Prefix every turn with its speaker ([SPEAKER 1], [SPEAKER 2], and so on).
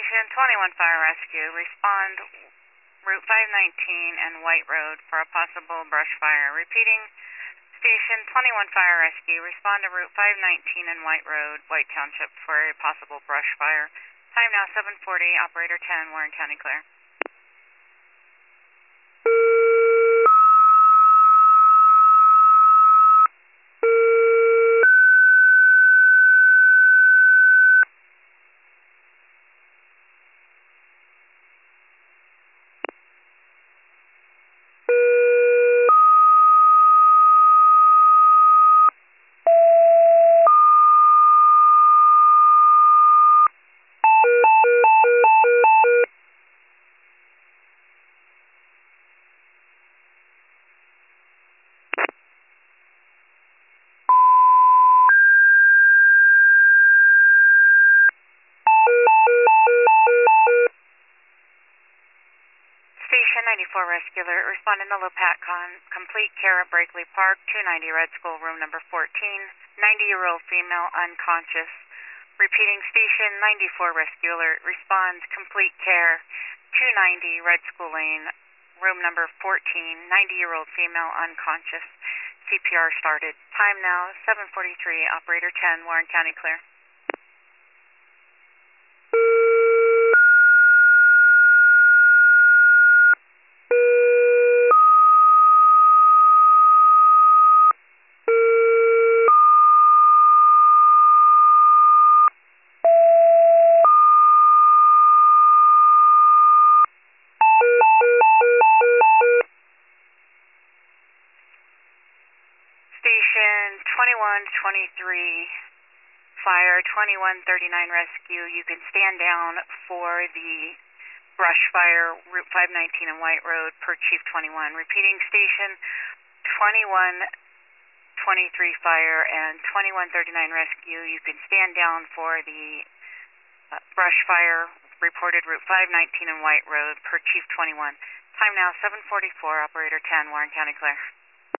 [SPEAKER 1] Station 21 Fire Rescue, respond Route 519 and White Road for a possible brush fire. Repeating, Station 21 Fire Rescue, respond to Route 519 and White Road, White Township for a possible brush fire. Time now 7:40, Operator 10, Warren County clear. Station 94 Rescue Alert, respond in the Lopatcon, complete care at Brakely Park, 290 Red School, room number 14, 90-year-old female unconscious. Repeating, Station 94 Rescue Alert, respond, complete care, 290 Red School Lane, room number 14, 90-year-old female unconscious. CPR started. Time now 7:43, Operator 10, Warren County clear. Station 2123 Fire, 2139 Rescue, you can stand down for the brush fire, Route 519 and White Road, per Chief 21. Repeating, Station 2123 Fire and 2139 Rescue, you can stand down for the brush fire, reported Route 519 and White Road, per Chief 21. Time now 7:44, Operator 10, Warren County clear.